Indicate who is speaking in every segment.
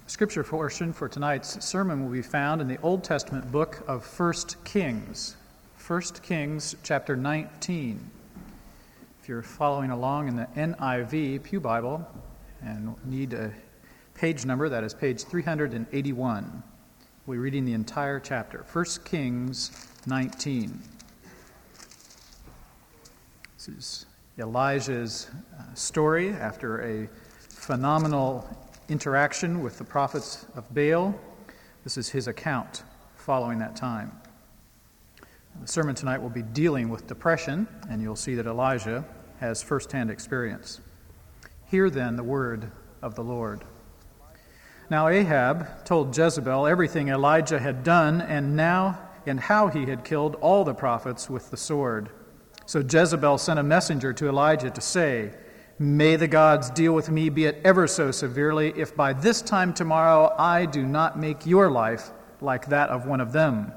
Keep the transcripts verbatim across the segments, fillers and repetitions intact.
Speaker 1: Scripture portion for tonight's sermon will be found in the Old Testament book of First Kings, First Kings chapter nineteen. If you're following along in the N I V Pew Bible and need a page number, that is page three hundred eighty-one. We're reading the entire chapter, First Kings nineteen. This is Elijah's uh, story after a phenomenal interaction with the prophets of Baal. This is his account following that time. The sermon tonight will be dealing with depression, and you'll see that Elijah has firsthand experience. Hear then the word of the Lord. Now Ahab told Jezebel everything Elijah had done, and now and how he had killed all the prophets with the sword. So Jezebel sent a messenger to Elijah to say, "May the gods deal with me, be it ever so severely, if by this time tomorrow I do not make your life like that of one of them."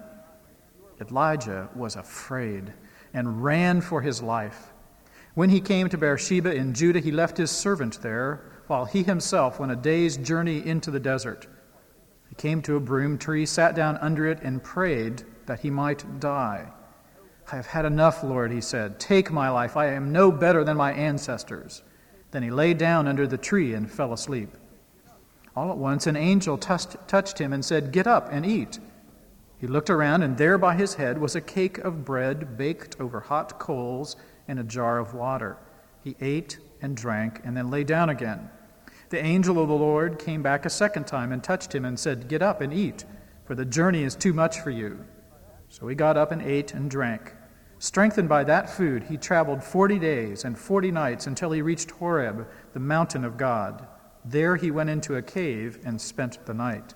Speaker 1: Elijah was afraid and ran for his life. When he came to Beersheba in Judah, he left his servant there, while he himself went a day's journey into the desert. He came to a broom tree, sat down under it, and prayed that he might die. "I have had enough, Lord," he said. "Take my life. I am no better than my ancestors." Then he lay down under the tree and fell asleep. All at once an angel touched, touched him and said, "Get up and eat." He looked around, and there by his head was a cake of bread baked over hot coals and a jar of water. He ate and drank and then lay down again. The angel of the Lord came back a second time and touched him and said, "Get up and eat, for the journey is too much for you." So he got up and ate and drank. Strengthened by that food, he traveled forty days and forty nights until he reached Horeb, the mountain of God. There he went into a cave and spent the night.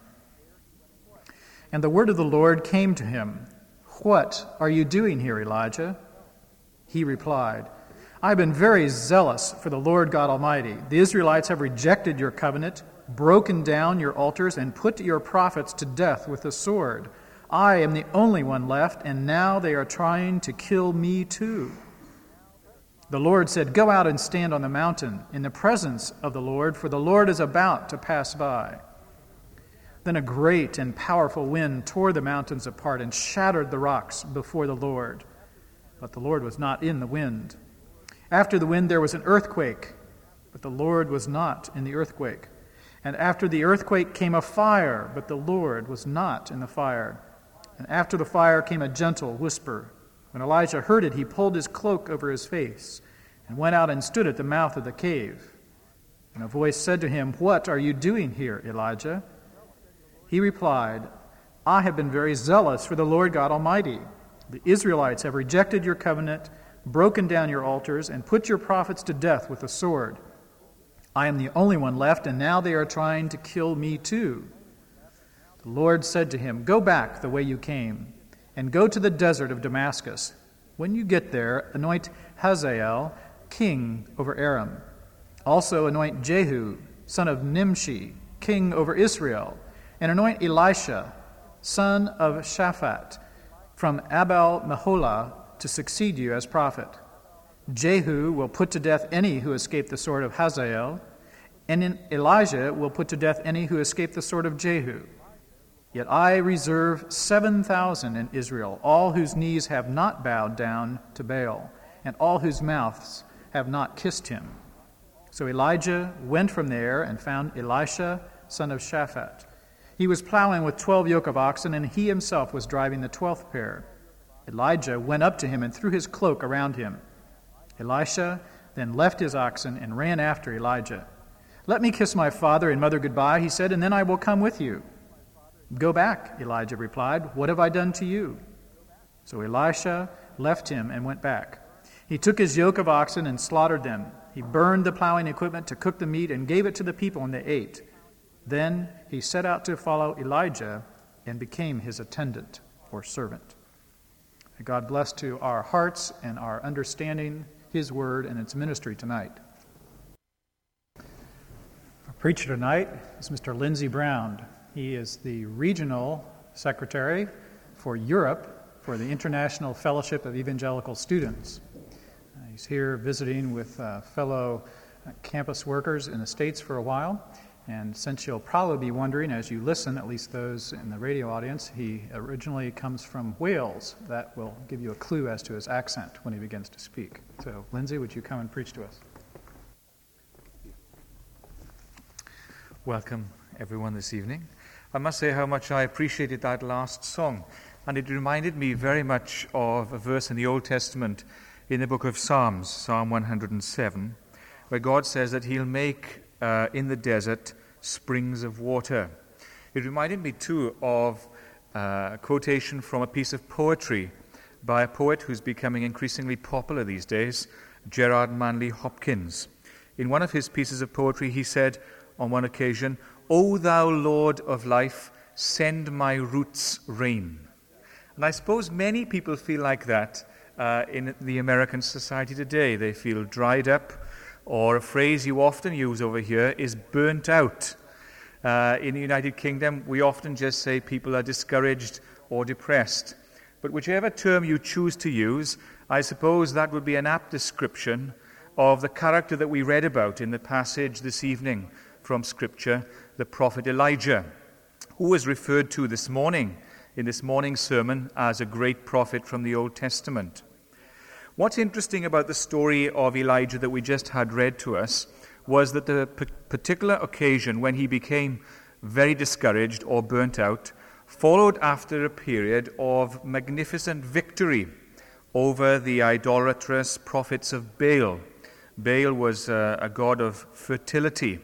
Speaker 1: And the word of the Lord came to him, "What are you doing here, Elijah?" He replied, "I have been very zealous for the Lord God Almighty. The Israelites have rejected your covenant, broken down your altars, and put your prophets to death with the sword. I am the only one left, and now they are trying to kill me too." The Lord said, "Go out and stand on the mountain in the presence of the Lord, for the Lord is about to pass by." Then a great and powerful wind tore the mountains apart and shattered the rocks before the Lord. But the Lord was not in the wind. After the wind there was an earthquake, but the Lord was not in the earthquake. And after the earthquake came a fire, but the Lord was not in the fire. And after the fire came a gentle whisper. When Elijah heard it, he pulled his cloak over his face and went out and stood at the mouth of the cave. And a voice said to him, "What are you doing here, Elijah?" He replied, "I have been very zealous for the Lord God Almighty. The Israelites have rejected your covenant, broken down your altars, and put your prophets to death with the sword. I am the only one left, and now they are trying to kill me too." The Lord said to him, "Go back the way you came, and go to the desert of Damascus. When you get there, anoint Hazael king over Aram. Also anoint Jehu, son of Nimshi, king over Israel, and anoint Elisha, son of Shaphat, from Abel-Meholah, to succeed you as prophet. Jehu will put to death any who escape the sword of Hazael, and Elijah will put to death any who escape the sword of Jehu. Yet I reserve seven thousand in Israel, all whose knees have not bowed down to Baal, and all whose mouths have not kissed him." So Elijah went from there and found Elisha, son of Shaphat. He was plowing with twelve yoke of oxen, and he himself was driving the twelfth pair. Elijah went up to him and threw his cloak around him. Elisha then left his oxen and ran after Elijah. "Let me kiss my father and mother goodbye," he said, "and then I will come with you." "Go back," Elijah replied. "What have I done to you?" So Elisha left him and went back. He took his yoke of oxen and slaughtered them. He burned the plowing equipment to cook the meat and gave it to the people, and they ate. Then he set out to follow Elijah and became his attendant or servant. May God bless to our hearts and our understanding his word and its ministry tonight. Our preacher tonight is Mister Lindsey Brown. He is the regional secretary for Europe for the International Fellowship of Evangelical Students. Uh, he's here visiting with uh, fellow uh, campus workers in the States for a while, And since you'll probably be wondering as you listen, at least those in the radio audience, he originally comes from Wales. That will give you a clue as to his accent when he begins to speak. So, Lindsay, would you come and preach to us?
Speaker 2: Welcome, everyone, this evening. I must say how much I appreciated that last song, and it reminded me very much of a verse in the Old Testament in the book of Psalms, Psalm one hundred seven, where God says that he'll make uh, in the desert springs of water. It reminded me, too, of uh, a quotation from a piece of poetry by a poet who's becoming increasingly popular these days, Gerard Manley Hopkins. In one of his pieces of poetry, he said on one occasion, "O thou Lord of life, send my roots rain." And I suppose many people feel like that uh, in the American society today. They feel dried up, or a phrase you often use over here is burnt out. Uh, in the United Kingdom, we often just say people are discouraged or depressed. But whichever term you choose to use, I suppose that would be an apt description of the character that we read about in the passage this evening from Scripture, the prophet Elijah, who was referred to this morning in this morning's sermon as a great prophet from the Old Testament. What's interesting about the story of Elijah that we just had read to us was that the p- particular occasion when he became very discouraged or burnt out followed after a period of magnificent victory over the idolatrous prophets of Baal. Baal was uh, a god of fertility.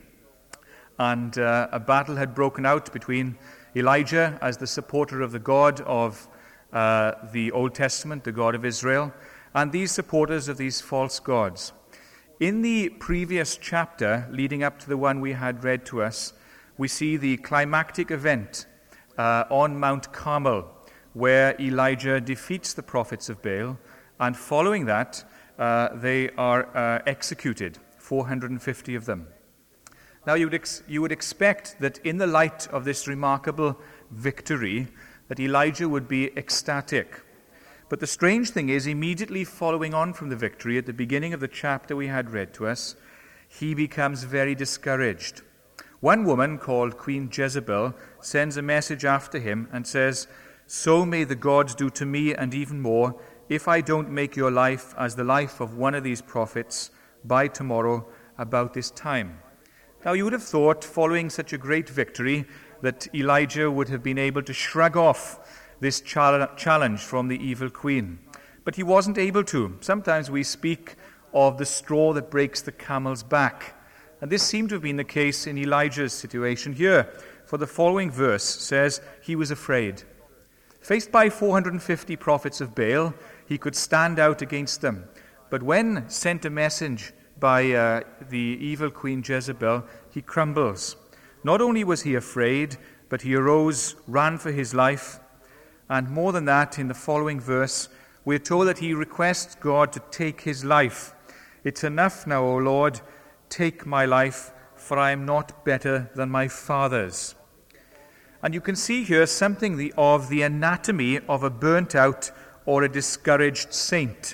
Speaker 2: And uh, a battle had broken out between Elijah, as the supporter of the God of uh, the Old Testament, the God of Israel, and these supporters of these false gods. In the previous chapter, leading up to the one we had read to us, we see the climactic event uh, on Mount Carmel, where Elijah defeats the prophets of Baal, and following that, uh, they are uh, executed, four hundred fifty of them. Now, you would, ex- you would expect that in the light of this remarkable victory, that Elijah would be ecstatic. But the strange thing is, immediately following on from the victory, at the beginning of the chapter we had read to us, he becomes very discouraged. One woman, called Queen Jezebel, sends a message after him and says, "So may the gods do to me and even more, if I don't make your life as the life of one of these prophets by tomorrow about this time." Now, you would have thought, following such a great victory, that Elijah would have been able to shrug off this challenge from the evil queen. But he wasn't able to. Sometimes we speak of the straw that breaks the camel's back. And this seemed to have been the case in Elijah's situation here. For the following verse says, he was afraid. Faced by four hundred fifty prophets of Baal, he could stand out against them. But when sent a message by uh, the evil Queen Jezebel, he crumbles. Not only was he afraid, but he arose, ran for his life, and more than that, in the following verse, we're told that he requests God to take his life. "It's enough now, O Lord, take my life, for I am not better than my fathers." And you can see here something of the anatomy of a burnt-out or a discouraged saint.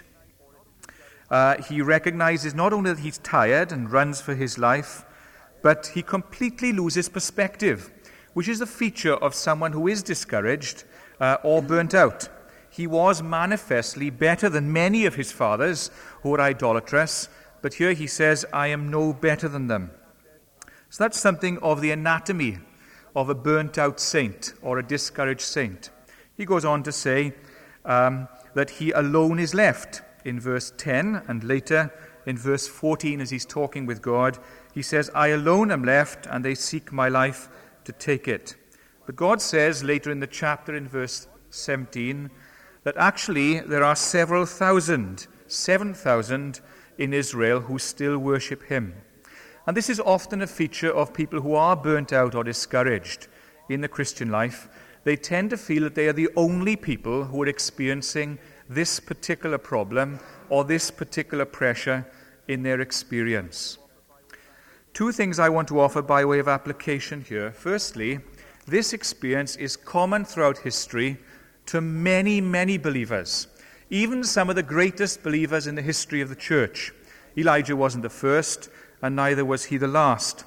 Speaker 2: Uh, he recognizes not only that he's tired and runs for his life, but he completely loses perspective, which is a feature of someone who is discouraged uh, or burnt out. He was manifestly better than many of his fathers who were idolatrous, but here he says, "I am no better than them." So that's something of the anatomy of a burnt-out saint or a discouraged saint. He goes on to say um, that he alone is left. In verse ten, and later in verse fourteen, as he's talking with God, he says, "I alone am left, and they seek my life to take it." But God says later in the chapter, in verse seventeen, that actually there are several thousand, seven thousand in Israel who still worship him. And this is often a feature of people who are burnt out or discouraged in the Christian life. They tend to feel that they are the only people who are experiencing this particular problem or this particular pressure in their experience. Two things I want to offer by way of application here. Firstly, this experience is common throughout history to many, many believers, even some of the greatest believers in the history of the church. Elijah wasn't the first, and neither was he the last.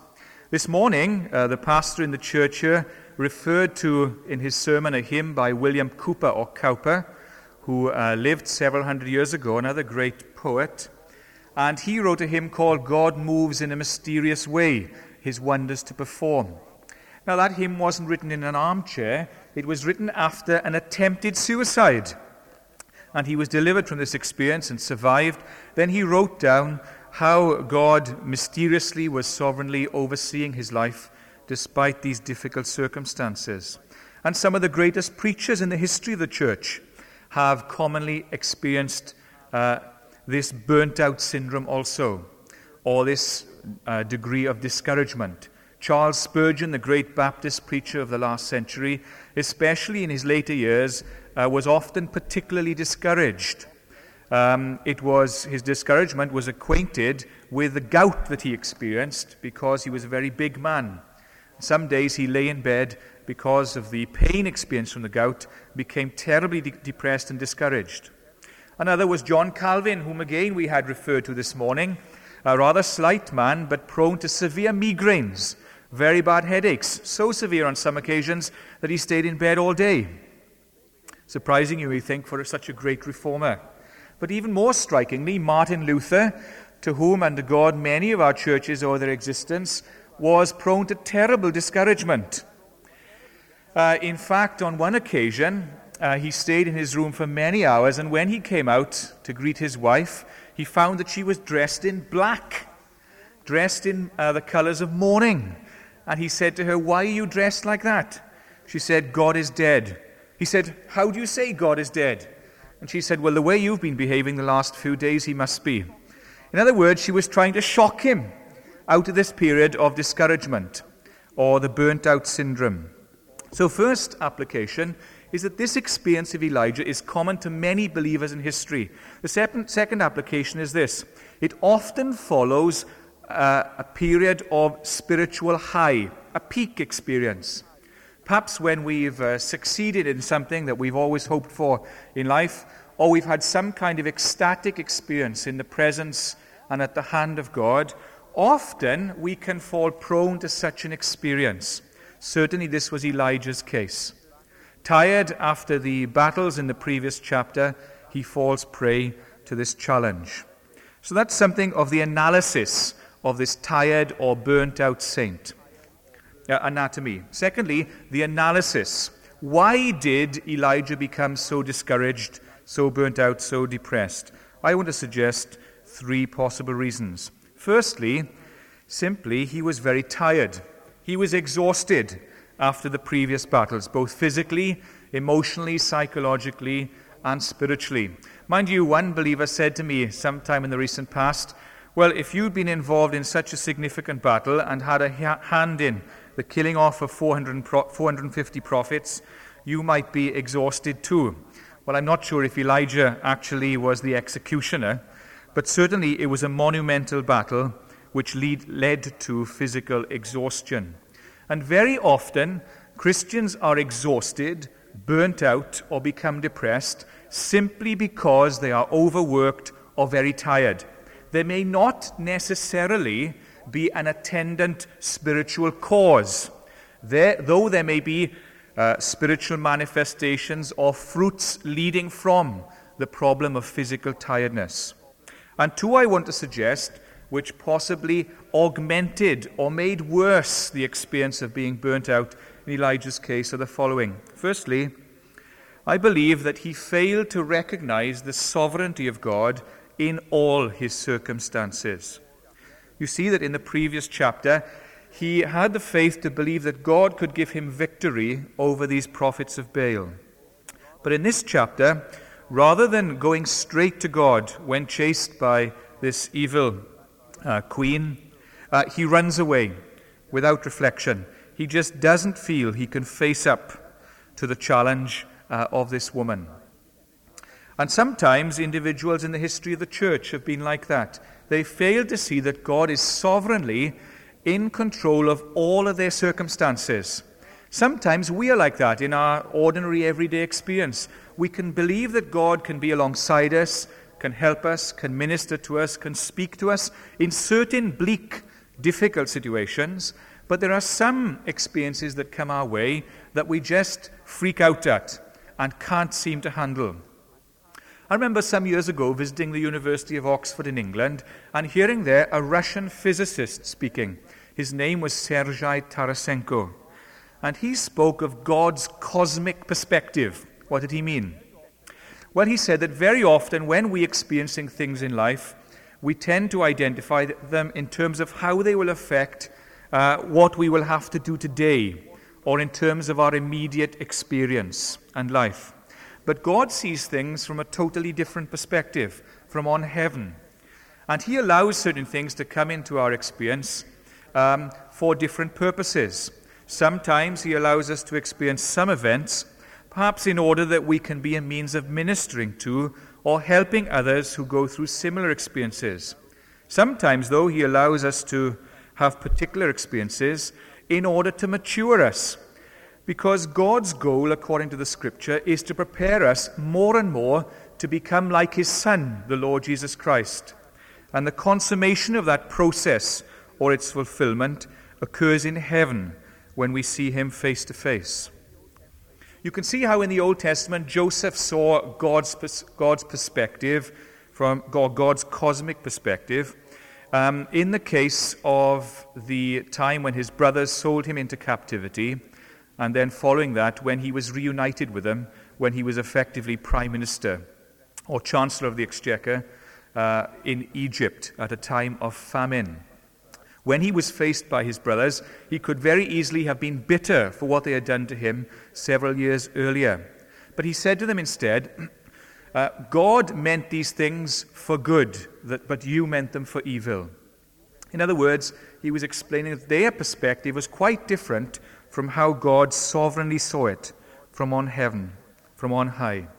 Speaker 2: This morning, uh, the pastor in the church here referred to in his sermon a hymn by William Cowper, or Cowper, who uh, lived several hundred years ago, another great poet. And he wrote a hymn called "God Moves in a Mysterious Way, His Wonders to Perform." Now, that hymn wasn't written in an armchair. It was written after an attempted suicide. And he was delivered from this experience and survived. Then he wrote down how God mysteriously was sovereignly overseeing his life despite these difficult circumstances. And some of the greatest preachers in the history of the church have commonly experienced uh, this burnt-out syndrome also, or this uh, degree of discouragement. Charles Spurgeon, the great Baptist preacher of the last century, especially in his later years, uh, was often particularly discouraged. Um, it was his discouragement was acquainted with the gout that he experienced because he was a very big man. Some days he lay in bed because of the pain experienced from the gout, became terribly de- depressed and discouraged. Another was John Calvin, whom again we had referred to this morning, a rather slight man but prone to severe migraines, very bad headaches, so severe on some occasions that he stayed in bed all day. Surprising, you may think, for such a great reformer. But even more strikingly, Martin Luther, to whom under God many of our churches owe their existence, was prone to terrible discouragement. Uh, in fact, on one occasion, uh, he stayed in his room for many hours, and when he came out to greet his wife, he found that she was dressed in black, dressed in uh, the colors of mourning. And he said to her, "Why are you dressed like that?" She said, "God is dead." He said, "How do you say God is dead?" And she said, "Well, the way you've been behaving the last few days, he must be." In other words, she was trying to shock him out of this period of discouragement, or the burnt-out syndrome. So first application is that this experience of Elijah is common to many believers in history. The second, second application is this. It often follows uh, a period of spiritual high, a peak experience. Perhaps when we've uh, succeeded in something that we've always hoped for in life, or we've had some kind of ecstatic experience in the presence and at the hand of God, often we can fall prone to such an experience. Certainly this was Elijah's case. Tired after the battles in the previous chapter, he falls prey to this challenge. So that's something of the analysis of this tired or burnt-out saint. Uh, anatomy. Secondly, the analysis. Why did Elijah become so discouraged, so burnt out, so depressed? I want to suggest three possible reasons. Firstly, simply he was very tired. He was exhausted after the previous battles, both physically, emotionally, psychologically, and spiritually. Mind you, one believer said to me sometime in the recent past, "Well, if you'd been involved in such a significant battle and had a ha- hand in the killing off of four hundred, four hundred fifty prophets, you might be exhausted too." Well, I'm not sure if Elijah actually was the executioner, but certainly it was a monumental battle which lead, led to physical exhaustion. And very often, Christians are exhausted, burnt out, or become depressed simply because they are overworked or very tired. There may not necessarily be an attendant spiritual cause, there, though there may be uh, spiritual manifestations or fruits leading from the problem of physical tiredness. And two I want to suggest, which possibly augmented or made worse the experience of being burnt out in Elijah's case, are the following. Firstly, I believe that he failed to recognize the sovereignty of God in all his circumstances. You see that in the previous chapter, he had the faith to believe that God could give him victory over these prophets of Baal. But in this chapter, rather than going straight to God when chased by this evil uh, queen, uh, he runs away without reflection. He just doesn't feel he can face up to the challenge uh, of this woman. And sometimes individuals in the history of the church have been like that. They fail to see that God is sovereignly in control of all of their circumstances. Sometimes we are like that in our ordinary everyday experience. We can believe that God can be alongside us, can help us, can minister to us, can speak to us in certain bleak, difficult situations, But there are some experiences that come our way that we just freak out at and can't seem to handle. I remember some years ago visiting the University of Oxford in England and hearing there a Russian physicist speaking. His name was Sergei Tarasenko. And he spoke of God's cosmic perspective. What did he mean? Well, he said that very often when we experiencing things in life, we tend to identify them in terms of how they will affect uh, what we will have to do today, or in terms of our immediate experience and life. But God sees things from a totally different perspective, from on heaven. And he allows certain things to come into our experience um, for different purposes. Sometimes he allows us to experience some events, perhaps in order that we can be a means of ministering to or helping others who go through similar experiences. Sometimes, though, he allows us to have particular experiences in order to mature us. Because God's goal, according to the Scripture, is to prepare us more and more to become like his Son, the Lord Jesus Christ. And the consummation of that process, or its fulfillment, occurs in heaven when we see him face to face. You can see how in the Old Testament Joseph saw God's, God's perspective, from God's cosmic perspective, um, in the case of the time when his brothers sold him into captivity, and then following that, when he was reunited with them, when he was effectively Prime Minister or Chancellor of the Exchequer uh, in Egypt at a time of famine. When he was faced by his brothers, he could very easily have been bitter for what they had done to him several years earlier. But he said to them instead, uh, God meant these things for good, that, but you meant them for evil. In other words, he was explaining that their perspective was quite different from how God sovereignly saw it from on heaven, from on high.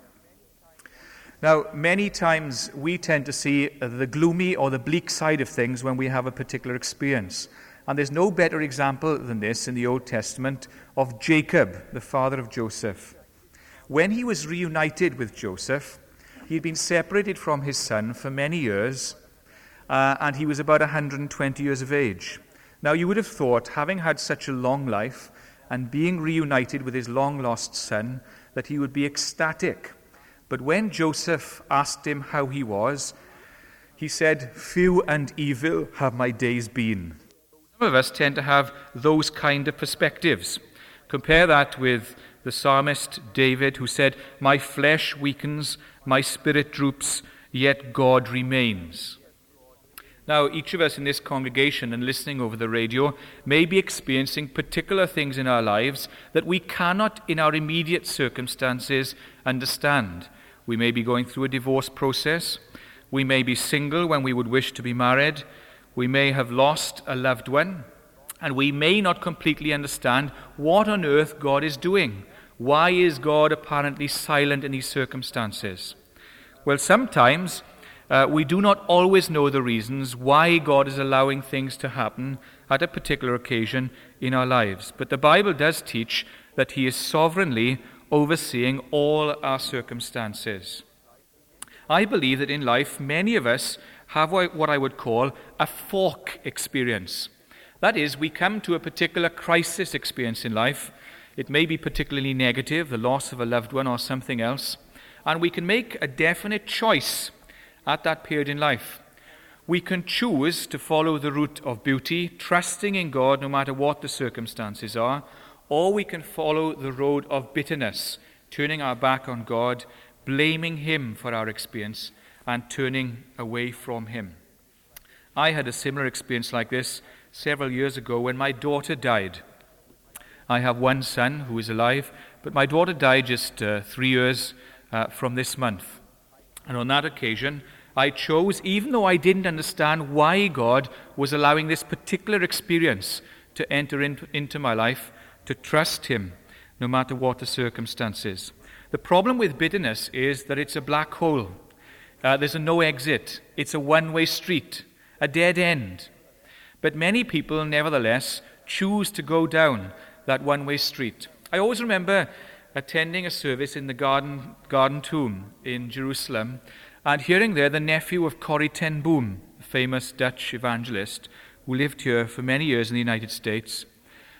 Speaker 2: Now, many times we tend to see the gloomy or the bleak side of things when we have a particular experience. And there's no better example than this in the Old Testament of Jacob, the father of Joseph. When he was reunited with Joseph, he had been separated from his son for many years, uh, and he was about one hundred twenty years of age. Now, you would have thought, having had such a long life and being reunited with his long-lost son, that he would be ecstatic. But when Joseph asked him how he was, he said, "Few and evil have my days been." Some of us tend to have those kind of perspectives. Compare that with the psalmist David, who said, "My flesh weakens, my spirit droops, yet God remains." Now, each of us in this congregation and listening over the radio may be experiencing particular things in our lives that we cannot, in our immediate circumstances, understand. We may be going through a divorce process. We may be single when we would wish to be married. We may have lost a loved one. And we may not completely understand what on earth God is doing. Why is God apparently silent in these circumstances? Well, sometimes Uh, we do not always know the reasons why God is allowing things to happen at a particular occasion in our lives. But the Bible does teach that he is sovereignly overseeing all our circumstances. I believe that in life, many of us have what I would call a fork experience. That is, we come to a particular crisis experience in life. It may be particularly negative, the loss of a loved one or something else, and we can make a definite choice at that period in life. We can choose to follow the route of beauty, trusting in God no matter what the circumstances are, or we can follow the road of bitterness, turning our back on God, blaming him for our experience, and turning away from him. I had a similar experience like this several years ago when my daughter died. I have one son who is alive, but my daughter died just uh, three years uh, from this month. And on that occasion, I chose, even though I didn't understand why God was allowing this particular experience to enter in, into my life, to trust him, no matter what the circumstances. The problem with bitterness is that it's a black hole. Uh, there's a no exit. It's a one-way street, a dead end. But many people, nevertheless, choose to go down that one-way street. I always remember attending a service in the Garden, Garden Tomb in Jerusalem, and hearing there the nephew of Corrie ten Boom, the famous Dutch evangelist, who lived here for many years in the United States.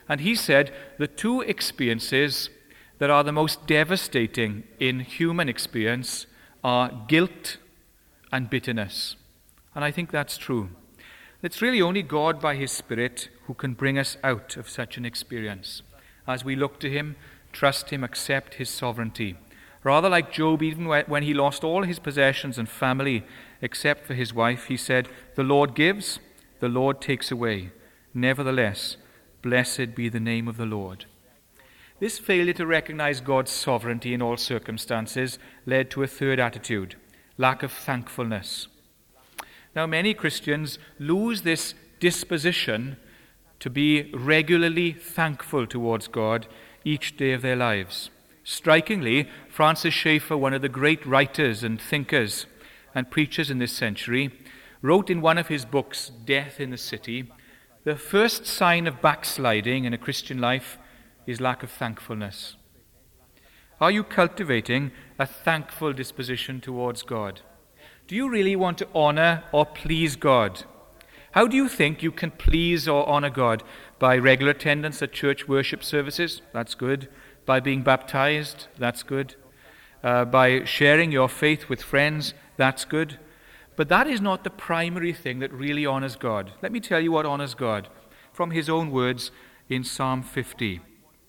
Speaker 2: And he said the two experiences that are the most devastating in human experience are guilt and bitterness. And I think that's true. It's really only God by his Spirit who can bring us out of such an experience as we look to him, trust him, accept his sovereignty. Rather like Job, even when he lost all his possessions and family except for his wife, he said, "The Lord gives, the Lord takes away. Nevertheless, blessed be the name of the Lord." This failure to recognize God's sovereignty in all circumstances led to a third attitude, lack of thankfulness. Now, many Christians lose this disposition to be regularly thankful towards God each day of their lives. Strikingly, Francis Schaeffer, one of the great writers and thinkers and preachers in this century, wrote in one of his books, Death in the City, the first sign of backsliding in a Christian life is lack of thankfulness. Are you cultivating a thankful disposition towards God? Do you really want to honor or please God? How do you think you can please or honor God? By regular attendance at church worship services? That's good. By being baptized? That's good. Uh, by sharing your faith with friends? That's good. But that is not the primary thing that really honors God. Let me tell you what honors God from his own words in Psalm fifty.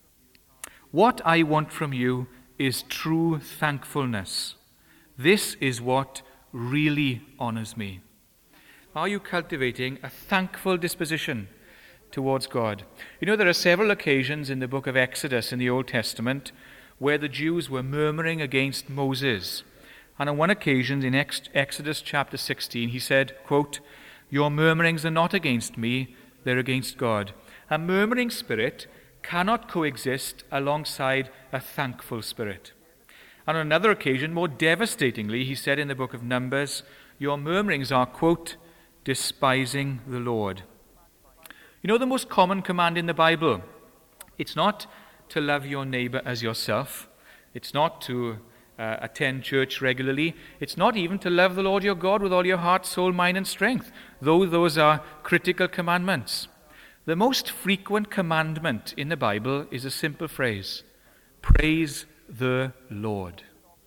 Speaker 2: "What I want from you is true thankfulness. This is what really honors me." Are you cultivating a thankful disposition towards God? You know, there are several occasions in the book of Exodus in the Old Testament where the Jews were murmuring against Moses. And on one occasion in Exodus chapter sixteen, he said, quote, "Your murmurings are not against me, they're against God." A murmuring spirit cannot coexist alongside a thankful spirit. And on another occasion, more devastatingly, he said in the book of Numbers, "Your murmurings are," quote, "despising the Lord." You know the most common command in the Bible? It's not to love your neighbor as yourself. It's not to uh, attend church regularly. It's not even to love the Lord your God with all your heart, soul, mind, and strength, though those are critical commandments. The most frequent commandment in the Bible is a simple phrase: praise the Lord.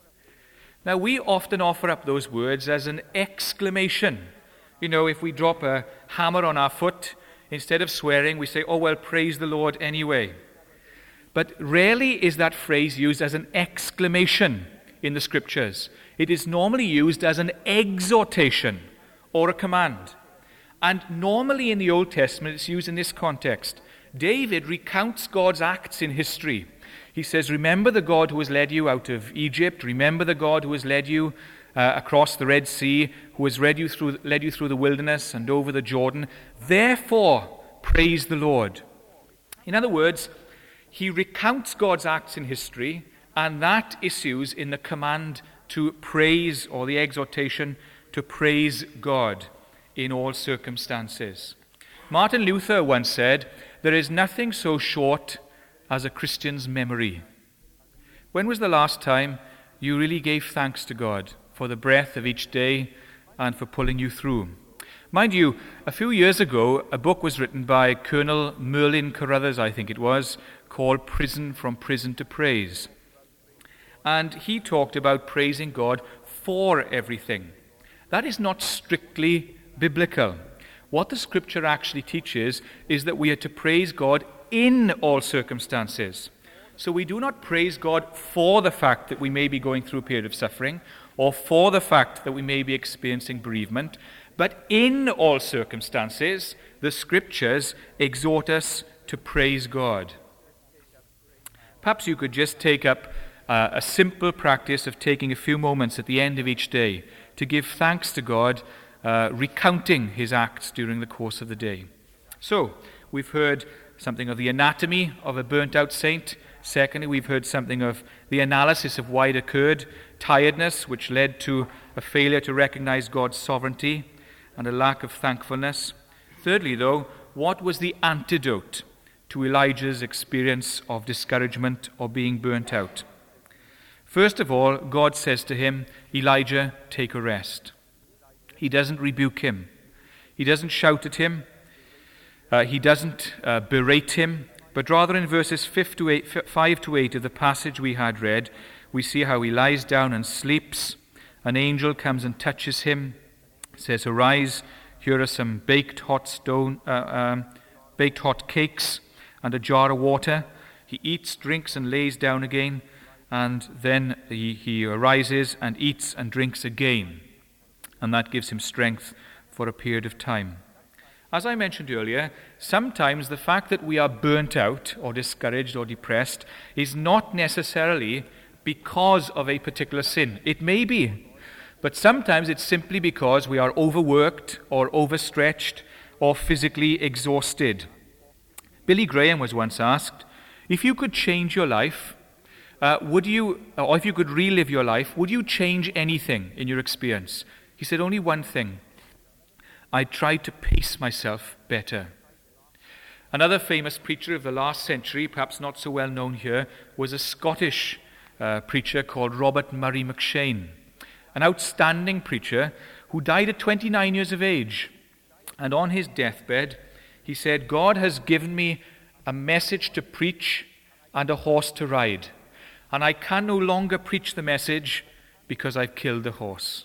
Speaker 2: Now, we often offer up those words as an exclamation. You know, if we drop a hammer on our foot, instead of swearing, we say, "Oh, well, praise the Lord anyway." But rarely is that phrase used as an exclamation in the Scriptures. It is normally used as an exhortation or a command. And normally in the Old Testament, it's used in this context. David recounts God's acts in history. He says, "Remember the God who has led you out of Egypt. Remember the God who has led you uh, across the Red Sea, who has led you, through, led you through the wilderness and over the Jordan. Therefore, praise the Lord." In other words, he recounts God's acts in history, and that issues in the command to praise, or the exhortation to praise God in all circumstances. Martin Luther once said, "There is nothing so short as a Christian's memory." When was the last time you really gave thanks to God for the breath of each day and for pulling you through? Mind you, a few years ago, a book was written by Colonel Merlin Carruthers, I think it was, called Prison from Prison to Praise. And he talked about praising God for everything. That is not strictly biblical. What the Scripture actually teaches is that we are to praise God in all circumstances. So we do not praise God for the fact that we may be going through a period of suffering, or for the fact that we may be experiencing bereavement, but in all circumstances, the Scriptures exhort us to praise God. Perhaps you could just take up uh, a simple practice of taking a few moments at the end of each day to give thanks to God, uh, recounting his acts during the course of the day. So, we've heard something of the anatomy of a burnt-out saint. Secondly, we've heard something of the analysis of why it occurred, tiredness, which led to a failure to recognize God's sovereignty, and a lack of thankfulness. Thirdly, though, what was the antidote to Elijah's experience of discouragement or being burnt out? First of all, God says to him, "Elijah, take a rest." He doesn't rebuke him. He doesn't shout at him. Uh, he doesn't uh, berate him. but rather in verses five to eight of the passage we had read, we see how he lies down and sleeps. An angel comes and touches him, says, "Arise, here are some baked hot stone, uh, um, baked hot cakes and a jar of water." He eats, drinks, and lays down again, and then he, he arises and eats and drinks again, and that gives him strength for a period of time. As I mentioned earlier, sometimes the fact that we are burnt out or discouraged or depressed is not necessarily because of a particular sin. It may be, but sometimes it's simply because we are overworked or overstretched or physically exhausted. Billy Graham was once asked, if you could change your life, uh, would you, or if you could relive your life, would you change anything in your experience? He said, only one thing. I tried to pace myself better. Another famous preacher of the last century, perhaps not so well known here, was a Scottish uh, preacher called Robert Murray McShane, an outstanding preacher who died at twenty-nine years of age. And on his deathbed, he said, God has given me a message to preach and a horse to ride, and I can no longer preach the message because I've killed the horse.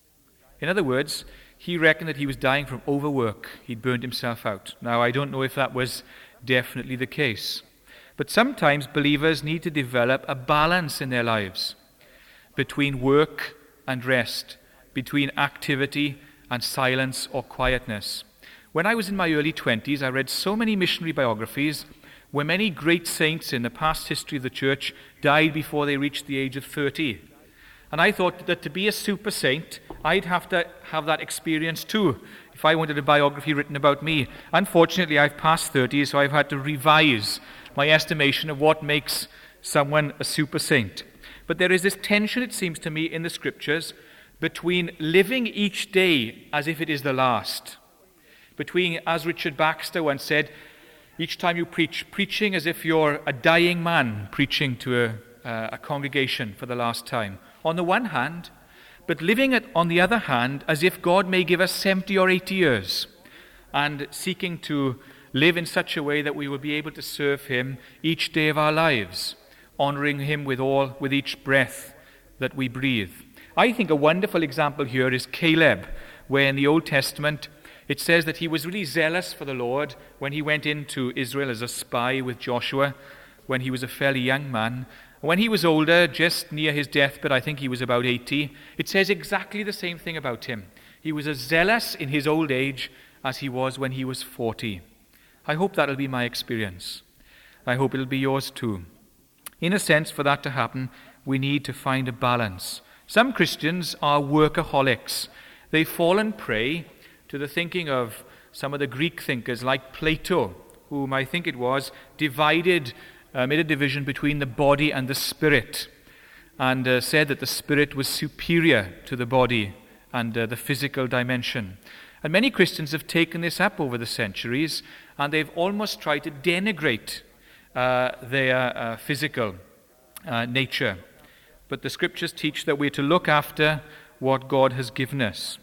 Speaker 2: In other words, he reckoned that he was dying from overwork. He'd burned himself out. Now, I don't know if that was definitely the case, but sometimes believers need to develop a balance in their lives between work and rest, between activity and silence or quietness. When I was in my early twenties, I read so many missionary biographies where many great saints in the past history of the church died before they reached the age of thirty. And I thought that to be a super saint, I'd have to have that experience too, if I wanted a biography written about me. Unfortunately, I've passed thirty, so I've had to revise my estimation of what makes someone a super saint. But there is this tension, it seems to me, in the scriptures between living each day as if it is the last, between, as Richard Baxter once said, each time you preach, preaching as if you're a dying man preaching to a, uh, a congregation for the last time, on the one hand, but living it, on the other hand, as if God may give us seventy or eighty years, and seeking to live in such a way that we will be able to serve him each day of our lives, honoring him with all, with each breath that we breathe. I think a wonderful example here is Caleb, where in the Old Testament it says that he was really zealous for the Lord when he went into Israel as a spy with Joshua, when he was a fairly young man. When he was older, just near his deathbed, I think he was about eighty, it says exactly the same thing about him. He was as zealous in his old age as he was when he was forty. I hope that'll be my experience. I hope it'll be yours too. In a sense, for that to happen, we need to find a balance. Some Christians are workaholics. They fall and prey to the thinking of some of the Greek thinkers like Plato, whom I think it was, divided, uh, made a division between the body and the spirit, and uh, said that the spirit was superior to the body and uh, the physical dimension. And many Christians have taken this up over the centuries, and they've almost tried to denigrate uh, their uh, physical uh, nature. But the scriptures teach that we're to look after what God has given us.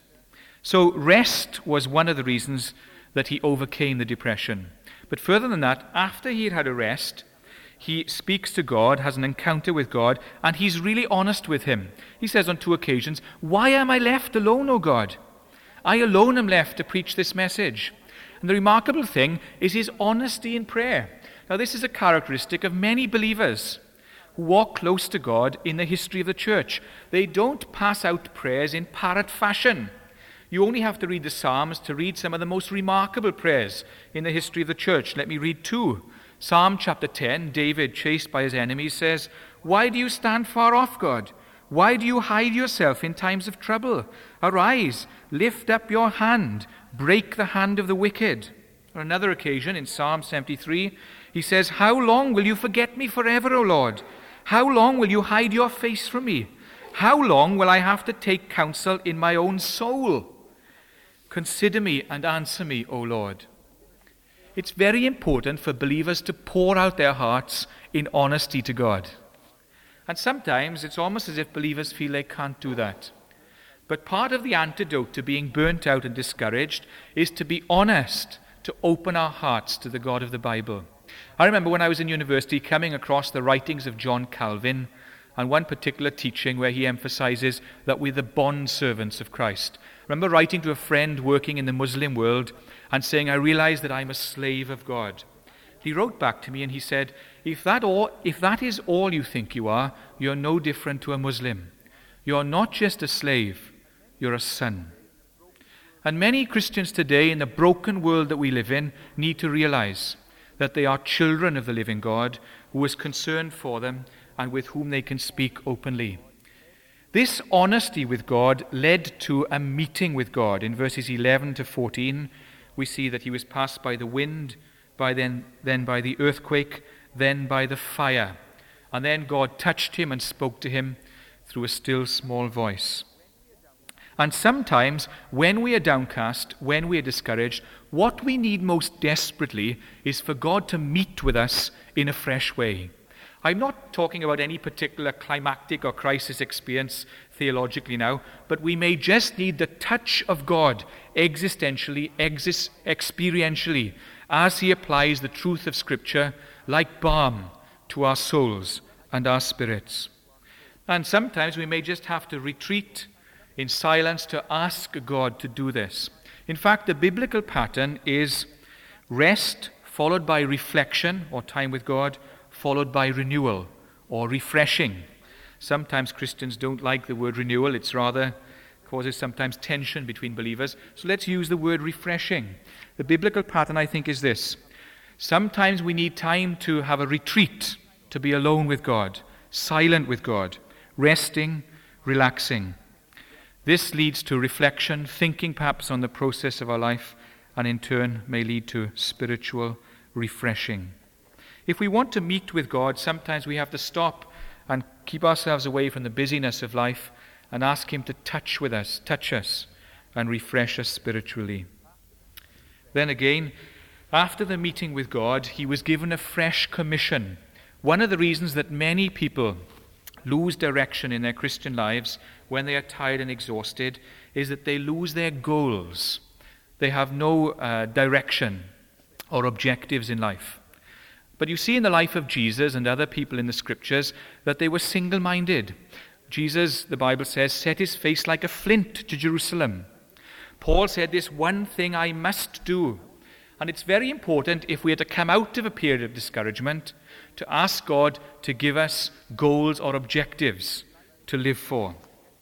Speaker 2: So rest was one of the reasons that he overcame the depression. But further than that, after he had had a rest, he speaks to God, has an encounter with God, and he's really honest with him. He says on two occasions, "Why am I left alone, O God? I alone am left to preach this message." And the remarkable thing is his honesty in prayer. Now, this is a characteristic of many believers who walk close to God in the history of the church. They don't pass out prayers in parrot fashion. You only have to read the Psalms to read some of the most remarkable prayers in the history of the church. Let me read two. Psalm chapter ten, David, chased by his enemies, says, "Why do you stand far off, God? Why do you hide yourself in times of trouble? Arise, lift up your hand, break the hand of the wicked." On another occasion, in Psalm seventy-three, he says, "How long will you forget me forever, O Lord? How long will you hide your face from me? How long will I have to take counsel in my own soul? Consider me and answer me, O Lord." It's very important for believers to pour out their hearts in honesty to God. And sometimes it's almost as if believers feel they can't do that. But part of the antidote to being burnt out and discouraged is to be honest, to open our hearts to the God of the Bible. I remember when I was in university coming across the writings of John Calvin and one particular teaching where he emphasizes that we're the bond servants of Christ. I remember writing to a friend working in the Muslim world and saying, I realize that I'm a slave of God. He wrote back to me and he said, if that, all, if that is all you think you are, you're no different to a Muslim. You're not just a slave, you're a son. And many Christians today in the broken world that we live in need to realize that they are children of the living God who is concerned for them and with whom they can speak openly. This honesty with God led to a meeting with God. In verses eleven to fourteen, we see that he was passed by the wind, by then, then by the earthquake, then by the fire. And then God touched him and spoke to him through a still small voice. And sometimes when we are downcast, when we are discouraged, what we need most desperately is for God to meet with us in a fresh way. I'm not talking about any particular climactic or crisis experience theologically now, but we may just need the touch of God existentially, exis- experientially, as he applies the truth of Scripture like balm to our souls and our spirits. And sometimes we may just have to retreat in silence to ask God to do this. In fact, the biblical pattern is rest followed by reflection or time with God, followed by renewal or refreshing. Sometimes Christians don't like the word renewal. It's rather causes sometimes tension between believers. So let's use the word refreshing. The biblical pattern, I think, is this. Sometimes we need time to have a retreat, to be alone with God, silent with God, resting, relaxing. This leads to reflection, thinking perhaps on the process of our life, and in turn may lead to spiritual refreshing. If we want to meet with God, sometimes we have to stop and keep ourselves away from the busyness of life and ask him to touch with us, touch us, and refresh us spiritually. Then again, after the meeting with God, he was given a fresh commission. One of the reasons that many people lose direction in their Christian lives when they are tired and exhausted is that they lose their goals. They have no uh, direction or objectives in life. But you see in the life of Jesus and other people in the Scriptures that they were single-minded. Jesus, the Bible says, set his face like a flint to Jerusalem. Paul said, this one thing I must do. And it's very important, if we are to come out of a period of discouragement, to ask God to give us goals or objectives to live for.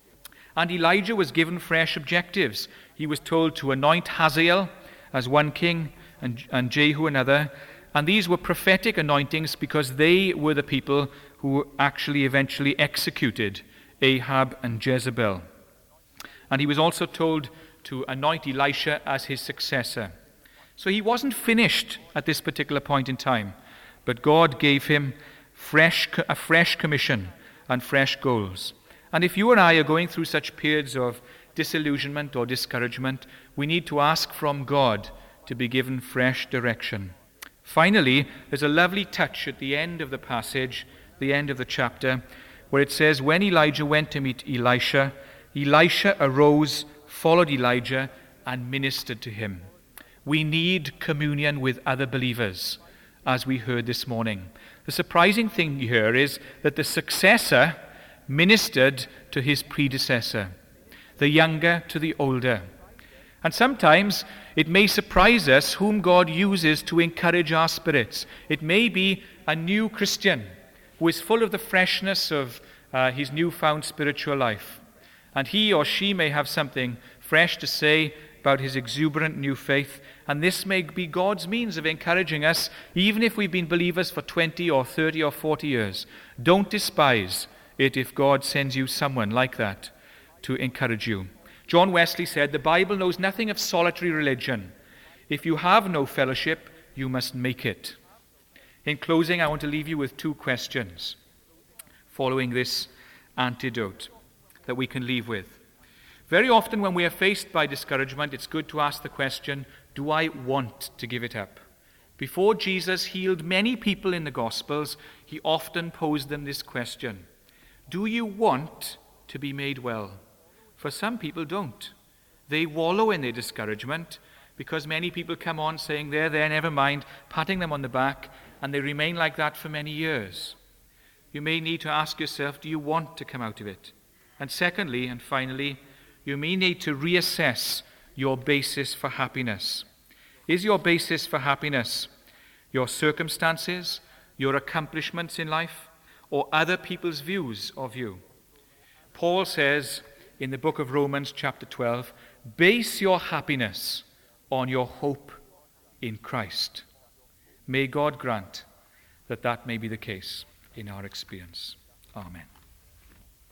Speaker 2: And Elijah was given fresh objectives. He was told to anoint Hazael as one king and, and Jehu another. And these were prophetic anointings because they were the people who actually eventually executed Ahab and Jezebel. And he was also told to anoint Elisha as his successor. So he wasn't finished at this particular point in time, but God gave him fresh, a fresh commission and fresh goals. And if you and I are going through such periods of disillusionment or discouragement, we need to ask from God to be given fresh direction. Finally, there's a lovely touch at the end of the passage, the end of the chapter, where it says, when Elijah went to meet Elisha, Elisha arose, followed Elijah, and ministered to him. We need communion with other believers, as we heard this morning. The surprising thing here is that the successor ministered to his predecessor, the younger to the older. And sometimes it may surprise us whom God uses to encourage our spirits. It may be a new Christian who is full of the freshness of uh, his newfound spiritual life. And he or she may have something fresh to say about his exuberant new faith. And this may be God's means of encouraging us, even if we've been believers for twenty or thirty or forty years. Don't despise it if God sends you someone like that to encourage you. John Wesley said, the Bible knows nothing of solitary religion. If you have no fellowship, you must make it. In closing, I want to leave you with two questions following this antidote that we can leave with. Very often when we are faced by discouragement, it's good to ask the question, do I want to give it up? Before Jesus healed many people in the Gospels, he often posed them this question. Do you want to be made well? For some people don't. They wallow in their discouragement because many people come on saying, there, there, never mind, patting them on the back and they remain like that for many years. You may need to ask yourself, do you want to come out of it? And secondly, and finally, you may need to reassess your basis for happiness. Is your basis for happiness your circumstances, your accomplishments in life, or other people's views of you? Paul says in the book of Romans chapter twelve, base your happiness on your hope in Christ. May God grant that that may be the case in our experience. Amen.